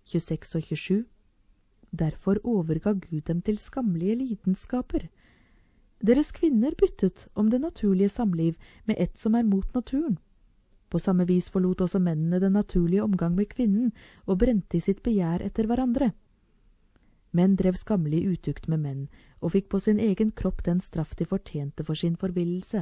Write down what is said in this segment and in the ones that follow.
26 og 27. Derfor overga Gud dem til skammelige lidenskaper. Deres kvinner byttet om det naturlige samliv med ett som mot naturen. På samme vis forlot også mennene den naturlige omgang med kvinnen og brente i sitt begjær etter hverandre. Menn drev skammelig utukt med menn og fikk på sin egen kropp den straff de fortjente for sin forvillelse.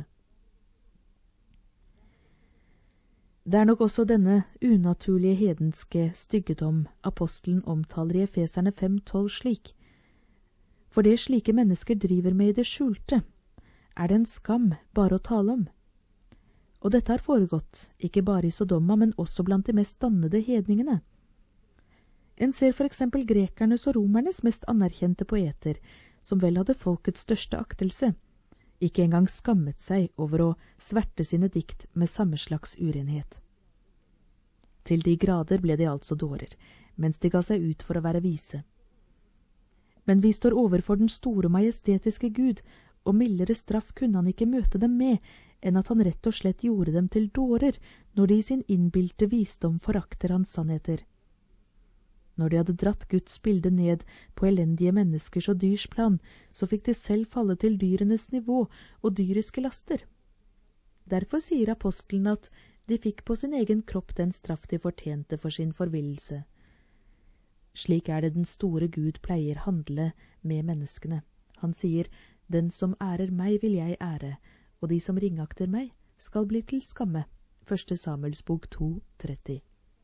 Det nok også denne unaturlige hedenske styggedom apostelen omtaler i Efeserne 5:12 slik: For det slike mennesker driver med i det skjulte, det en skam bare å tale om. Og dette har foregått, ikke bare i Sodoma, men også blant de mest dannede hedningene. En ser for eksempel grekernes og romernes mest anerkjente poeter, som vel hadde folkets største aktelse, ikke engang skammet seg over å sverte sine dikt med samme slags urenhet. Til de grader ble de altså dårer, mens de ga seg ut for å være vise. Men vi står overfor den store majestetiske Gud, og mildere straff kunne han ikke møte dem med, enn at han rett og slett gjorde dem til dårer, når de i sin innbilte visdom forakter hans sannheter. Når de hadde dratt Guds bilde ned på elendige menneskers og dyrs plan, så fikk de selv falle til dyrenes nivå og dyriske laster. Derfor sier apostelen at de fikk på sin egen kropp den straff de fortjente for sin forvillelse. Slik det den store Gud pleier handle med menneskene. Han sier, den som ærer meg vil jeg ære, og de som ringakter meg skal bli til skamme. 1. Samuels bok 2:30.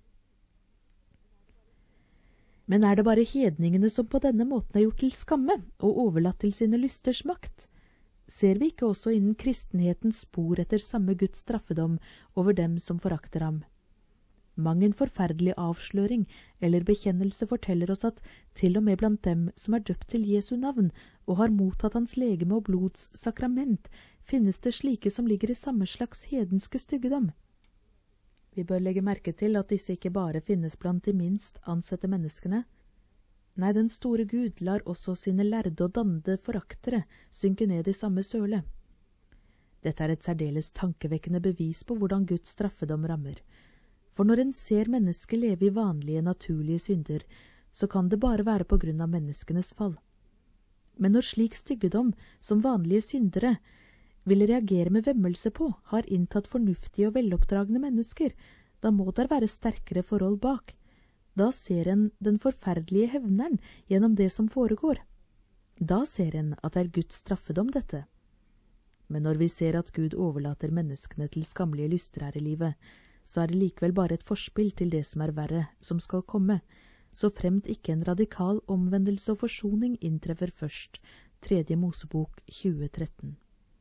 Men det bare hedningene som på denne måten gjort til skamme og overlatt til sine lysters makt? Ser vi ikke også innen kristenhetens spor etter samme Guds straffedom over dem som forakter ham? Mang en forferdelig avsløring eller bekjennelse forteller oss at til og med blant dem som døpt til Jesu navn og har mottatt hans legeme og blods sakrament, finnes det slike som ligger i samme slags hedenske styggedom. Vi bør legge merke til at disse ikke bare finnes blant de minst ansette menneskene. Nei, den store Gud lar også sine lærde og dannede foraktere synke ned i samme søle. Dette et særdeles tankevekkende bevis på hvordan Guds straffedom rammer. For når en ser mennesker leve i vanlige, naturlige synder, så kan det bare være på grunn av menneskenes fall. Men når slik styggedom, som vanlige syndere, vil reagere med vemmelse på, har inntatt fornuftige og veloppdragne mennesker, da må der være sterkere forhold bak. Da ser en den forferdelige hevneren gjennom det som foregår. Da ser en at det Guds straffedom dette. Men når vi ser at Gud overlater menneskene til skammelige lyster her i livet, så det likevel bare et forspill til det som verre som skal komme, så fremt ikke en radikal omvendelse og forsoning inntreffer først. 3. Mosebok 20:13.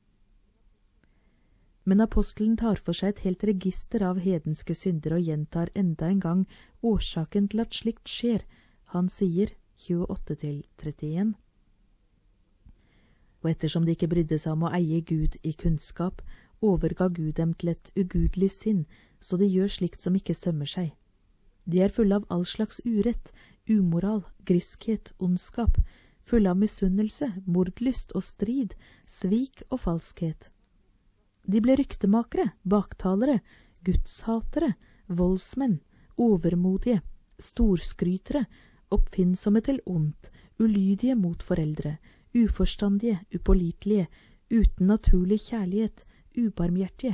Men apostelen tar for seg et helt register av hedenske synder og gjentar enda en gang årsaken til at slikt skjer. Han sier 28-31. Og ettersom de ikke brydde seg om å eie Gud i kunnskap, overga Gud dem til et ugudelig sinn, så de gjør slikt som ikke sømmer seg. De fulle av all slags urett, umoral, griskhet, ondskap, fulle av misunnelse, mordlyst og strid, svik og falskhet. De ble ryktemakere, baktalere, gudshatere, voldsmenn, overmodige, storskrytere, oppfinnsomme til ondt, ulydige mot foreldre, uforstandige, upålitelige, uten naturlig kjærlighet, ubarmhjertige.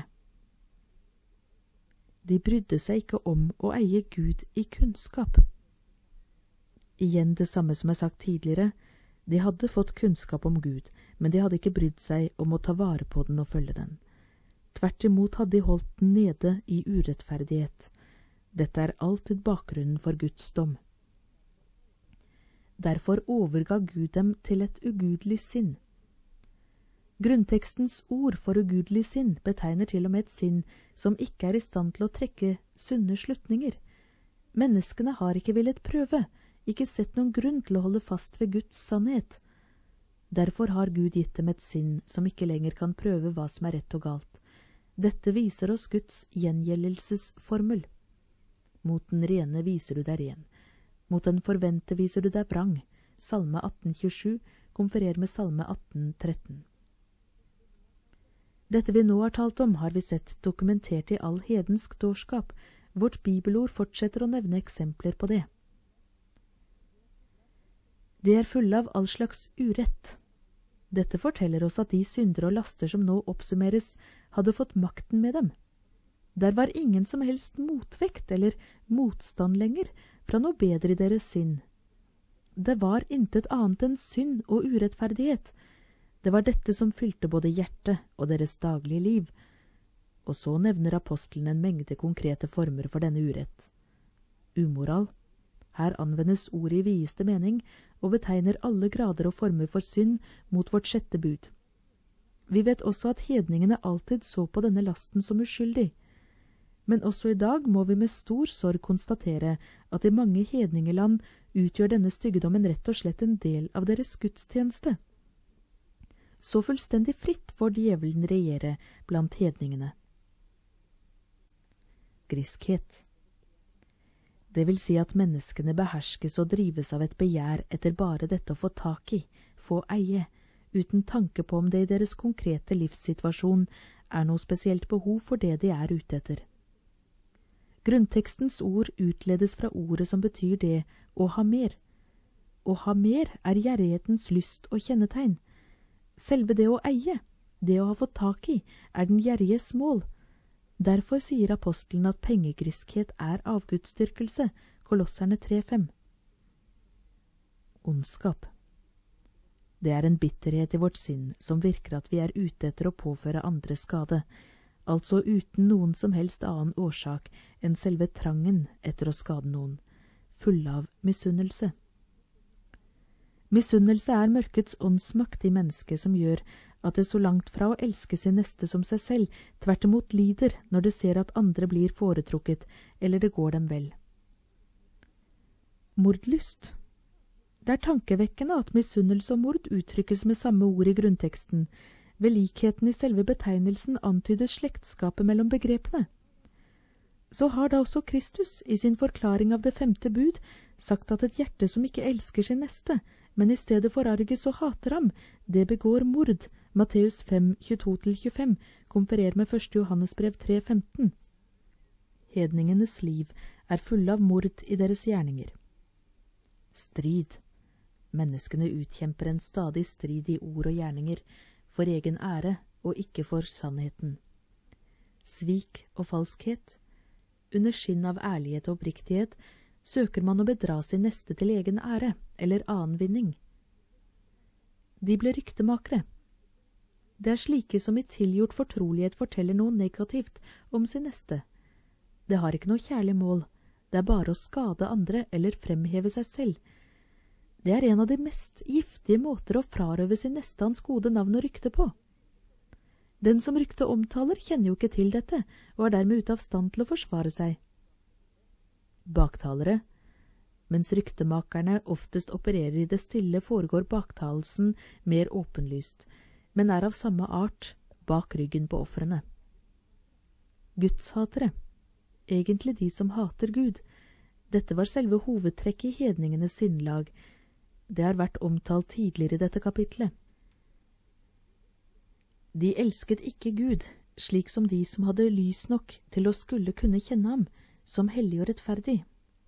De brydde seg ikke om å eie Gud i kunnskap. Igjen det samme som sagt tidligere, de hadde fått kunnskap om Gud, men de hadde ikke brydd seg om å ta vare på den og følge den. Tvert imot hadde de holdt den nede i urettferdighet. Dette alltid bakgrunnen for Guds dom. Derfor overga Gud dem til et ugudelig sinn. Grunntekstens ord for ugudelig sinn betegner til og med et sinn som ikke i stand til å trekke sunne slutninger. Menneskene har ikke villet prøve, ikke sett noen grunn til å holde fast ved Guds sannhet. Derfor har Gud gitt dem et sinn som ikke lenger kan prøve hva som rett og galt. Dette viser oss Guds gjengjeldelsesformel. Mot den rene viser du deg ren. Mot den forvente viser du deg vrang. Salme 18:27 konfererer med Salme 18:13. Dette vi nå har talt om, har vi sett dokumentert i all hedensk dårskap. Vårt bibelord fortsetter å nevne eksempler på det. De er fulle av all slags urett. Dette forteller oss at de synder og laster som nå oppsummeres, hadde fått makten med dem. Der var ingen som helst motvekt eller motstand lenger fra noe bedre i deres sinn. Det var intet annet enn synd og urettferdighet. Det var dette som fylte både hjertet og deres daglige liv. Og så nevner apostelen en mengde konkrete former for denne urett. Umoral. Her anvendes ordet i videste mening og betegner alle grader og former for synd mot vårt sjette bud. Vi vet også at hedningene alltid så på denne lasten som uskyldig. Men også i dag må vi med stor sorg konstatere at i mange hedningeland utgjør denne styggedommen rett og slett en del av deres gudstjeneste. Så fullstendig fritt får djevelen regjere blant hedningene. Griskhet. Det vil si at menneskene beherskes og drives av et begjær etter bare dette å få tak i, få eie, uten tanke på om det i deres konkrete livssituasjon er noe spesielt behov for det de er ute etter. Grunntekstens ord utledes fra ordet som betyr det å ha mer. Å ha mer er gjerrighetens lyst og kjennetegn. Selve det å eie, det å ha fått tak i, er den gjerriges mål. Derfor sier apostelen at pengegriskhet er avgudsdyrkelse, Kolosserne 3,5. Ondskap. Det er en bitterhet i vårt sinn som virker at vi er ute etter å påføre andre skade, altså uten noen som helst annen årsak enn selve trangen etter å skade noen, full av misunnelse. Misunnelse er mørkets åndsmakt i mennesket som gjør at det så langt fra å elske sin neste som seg selv, tvert imot lider når det ser at andre blir foretrukket eller det går dem vel. Mordlyst. Det er tankevekkende at misunnelse og mord uttrykkes med samme ord i grunnteksten. Ved likheten i selve betegnelsen antydes slektskapet mellom begrepene. Så har da også Kristus i sin forklaring av det 5. bud sagt at et hjerte som ikke elsker sin neste, men i stedet forarges og hater ham, det begår mord. Matteus 5, 22-25 konfererer med 1. Johannesbrev 3,15. Hedningenes liv er fulle av mord i deres gjerninger. Strid. Menneskene utkjemper en stadig strid i ord og gjerninger, for egen ære og ikke for sannheten. Svik og falskhet. Under skinn av ærlighet og oppriktighet søker man å bedra sin neste til egen ære eller annen vinning. De ble ryktemakere. Det er slike som i tilgjort fortrolighet forteller noe negativt om sin neste. Det har ikke noe kjærlig mål, det er bare å skade andre eller fremheve seg selv. Det er en av de mest giftige måter å frarøve sin neste hans gode navn og rykte på. Den som rykte omtaler kjenner jo ikke til dette, og er dermed ute av stand til å forsvare seg. Baktalere. Mens ryktemakerne oftest opererer i det stille, foregår baktalelsen mer åpenlyst, men er av samme art bak ryggen på ofrene. Gudshatere. Egentlig de som hater Gud. Dette var selve hovedtrekket i hedningenes sinnlag. Det har vært omtalt tidligere i dette kapitlet. De elsket ikke Gud, slik som de som hadde lys nok til å skulle kunne kjenne ham, som hellig og rettferdig.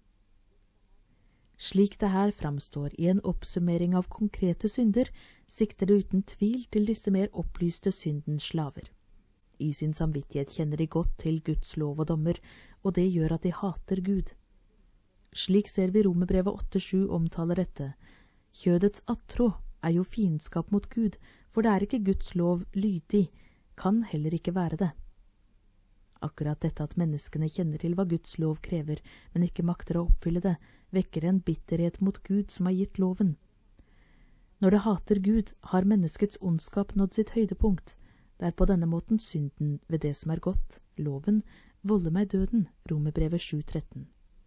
Slik det her framstår i en oppsummering av konkrete synder, sikter det uten tvil til disse mer opplyste syndens slaver. I sin samvittighet kjenner de godt til Guds lov og dommer, og det gjør at de hater Gud. Slik ser vi Romerbrevet 8,7 omtaler dette. Kjødets attråd er jo fiendskap mot Gud, for det er ikke Guds lov lydig, kan heller ikke være det. Akkurat dette at menneskene kjenner til hva Guds lov krever, men ikke makter å oppfylle det, vekker en bitterhet mot Gud som har gitt loven. Når det hater Gud, har menneskets ondskap nådd sitt høydepunkt. Det er på denne måten synden ved det som er godt, loven, volder meg døden, Romerbrevet 7,13.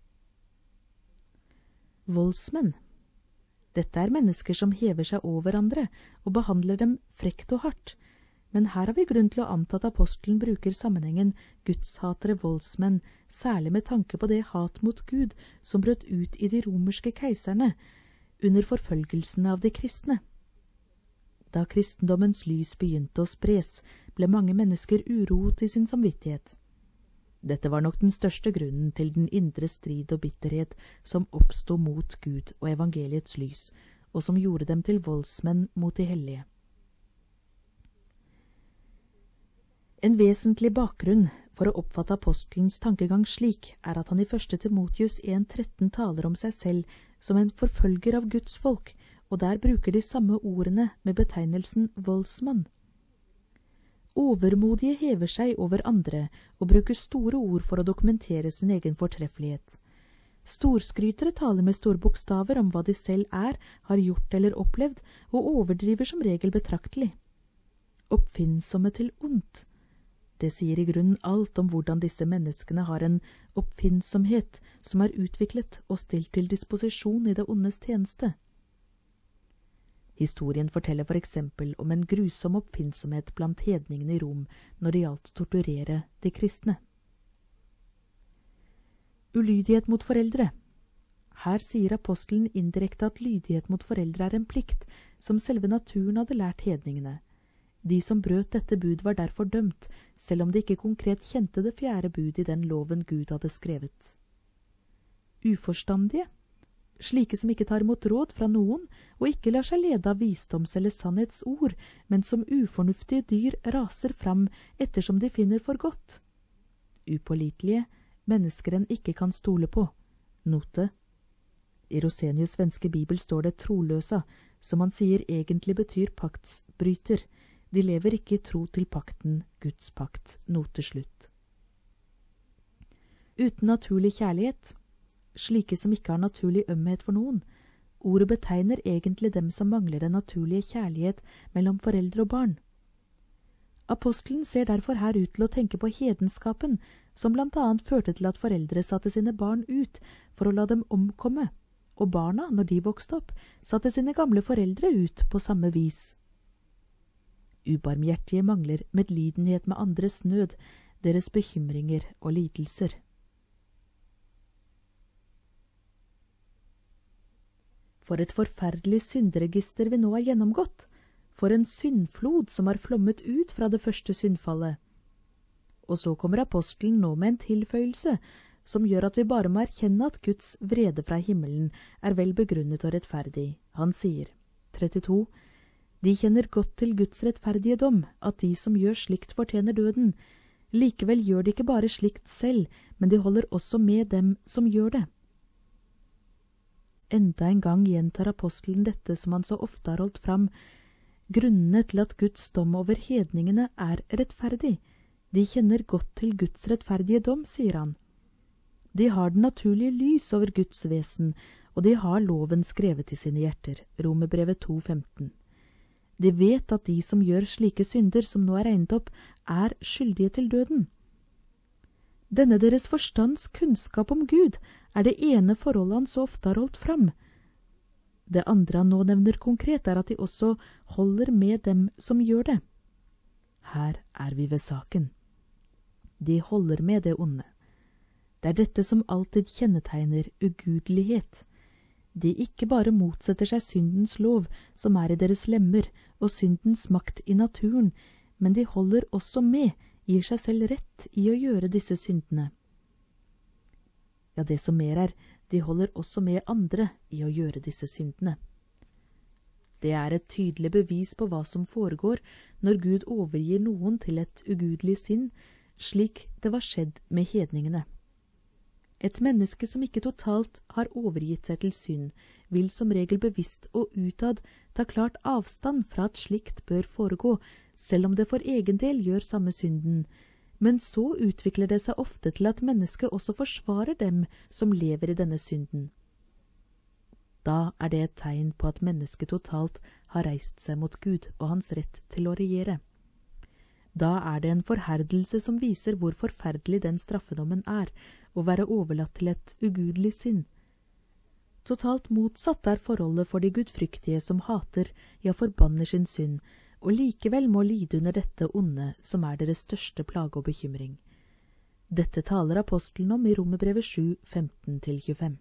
Voldsmenn. Dette er mennesker som hever seg over andre og behandler dem frekt og hardt, men her har vi grunn til å anta at apostelen bruker sammenhengen gudshatere voldsmenn, særlig med tanke på det hat mot Gud som brøt ut i de romerske keiserne under forfølgelsene av de kristne. Da kristendommens lys begynte å spres, ble mange mennesker uroet i sin samvittighet. Dette var nok den største grunnen til den indre strid og bitterhet som oppstod mot Gud og evangeliets lys, og som gjorde dem til voldsmenn mot de hellige. En vesentlig bakgrunn for å oppfatte apostelens tankegang slik er at han i 1. Timotius 1,13 taler om seg selv som en forfølger av Guds folk, og der bruker de samme ordene med betegnelsen voldsmann. Overmodige hever seg over andre og bruker store ord for å dokumentere sin egen fortreffelighet. Storskrytere taler med store bokstaver om hva de selv er, har gjort eller opplevd, og overdriver som regel betraktelig. Oppfinnsomme til ondt. Det sier i grunnen alt om hvordan disse menneskene har en oppfinnsomhet som er utviklet og stilt til disposisjon i det ondes tjeneste. Historien forteller for eksempel om en grusom oppfinnsomhet blant hedningene i Rom når det gjaldt å torturere de kristne. Ulydighet mot foreldre. Her sier apostelen indirekte at lydighet mot foreldre er en plikt som selve naturen hadde lært hedningene. De som brøt dette bud var derfor dømt, selv om de ikke konkret kjente det 4. bud i den loven Gud hadde skrevet. Uforstandige. Slike som ikke tar imot råd fra noen, og ikke lar seg lede av visdoms- eller sannhetsord, men som ufornuftige dyr raser fram ettersom de finner for godt. Upålitelige, mennesker en ikke kan stole på. Note. I Rosenius' svenske bibel står det troløsa, som han sier egentlig betyr paktsbryter. De lever ikke i tro til pakten, Guds pakt. Note slutt. Uten naturlig kjærlighet. Slike som ikke har naturlig ømhet for noen. Ordet betegner egentlig dem som mangler den naturlige kjærlighet mellom foreldre og barn. Apostelen ser derfor her ut til å tenke på hedenskapen, som blant annet førte til at foreldre satte sine barn ut for å la dem omkomme, og barna, når de vokste opp, satte sine gamle foreldre ut på samme vis. Ubarmhjertige mangler medlidenhet med andres nød, deres bekymringer og lidelser. For et forferdelig synderegister vi nå har gjennomgått, for en syndflod som har flommet ut fra det første syndfallet. Og så kommer apostelen nå med en tilføyelse, som gjør at vi bare må erkjenne at Guds vrede fra himmelen er vel begrunnet og rettferdig. Han sier, 32, de kjenner godt til Guds rettferdige dom, at de som gjør slikt fortjener døden. Likevel gjør de ikke bare slikt selv, men de holder også med dem som gjør det. Enda en gang gjentar apostelen dette som han så ofte har holdt fram. Grunnene til at Guds dom over hedningene er rettferdig. De kjenner godt til Guds rettferdige dom, sier han. De har den naturlige lys over Guds vesen, og de har loven skrevet i sine hjerter. Romerbrevet 2,15. De vet at de som gjør slike synder som nå er regnet opp, er skyldige til døden. Denne deres forstands kunnskap om Gud er det ene forholdet han så ofte har holdt fram. Det andre han nå nevner konkret er at de også holder med dem som gjør det. Her er vi ved saken. De holder med det onde. Det er dette som alltid kjennetegner ugudelighet. De ikke bare motsetter seg syndens lov som er i deres lemmer og syndens makt i naturen, men de holder også med, gir seg selv rett i å gjøre disse syndene. Ja, det som mer er, de holder også med andre i å gjøre disse syndene. Det er et tydelig bevis på hva som foregår når Gud overgir noen til et ugudelig sinn, slik det var skjedd med hedningene. Et menneske som ikke totalt har overgitt seg til synd, vil som regel bevisst og utad ta klart avstand fra at slikt bør foregå, selv om det for egen del gjør samme synden. Men så utvikler det seg ofte til at mennesket også forsvarer dem som lever i denne synden. Da er det et tegn på at mennesket totalt har reist seg mot Gud og hans rett til å regjere. Da er det en forherdelse som viser hvor forferdelig den straffedommen er, å være overlatt til et ugudelig sinn. Totalt motsatt er forholdet for de gudfryktige som hater, ja forbanner sin synd, og likevel må lide under dette onde som er deres største plage og bekymring. Dette taler apostelen om i Romerbrevet 7, 15-25.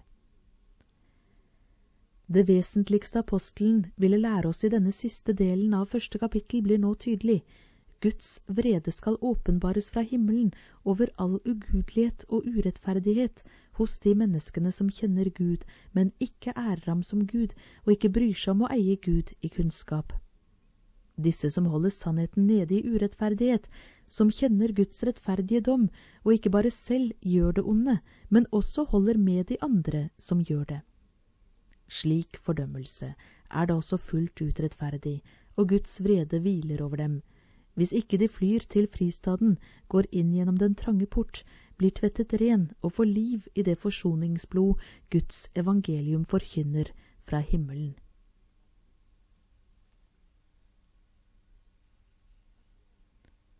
Det vesentligste apostelen ville lære oss i denne siste delen av første kapittel blir nå tydelig. Guds vrede skal åpenbares fra himmelen over all ugudelighet og urettferdighet hos de menneskene som kjenner Gud, men ikke ærer ham som Gud, og ikke bryr seg om å eie Gud i kunnskap. Disse som holder sannheten nede i urettferdighet, som kjenner Guds rettferdige dom, og ikke bare selv gjør det onde, men også holder med de andre som gjør det. Slik fordømmelse er da også fullt ut rettferdig, og Guds vrede hviler over dem. Hvis ikke de flyr til fristaden, går inn gjennom den trange port, blir tvettet ren og får liv i det forsoningsblod Guds evangelium forkynner fra himmelen.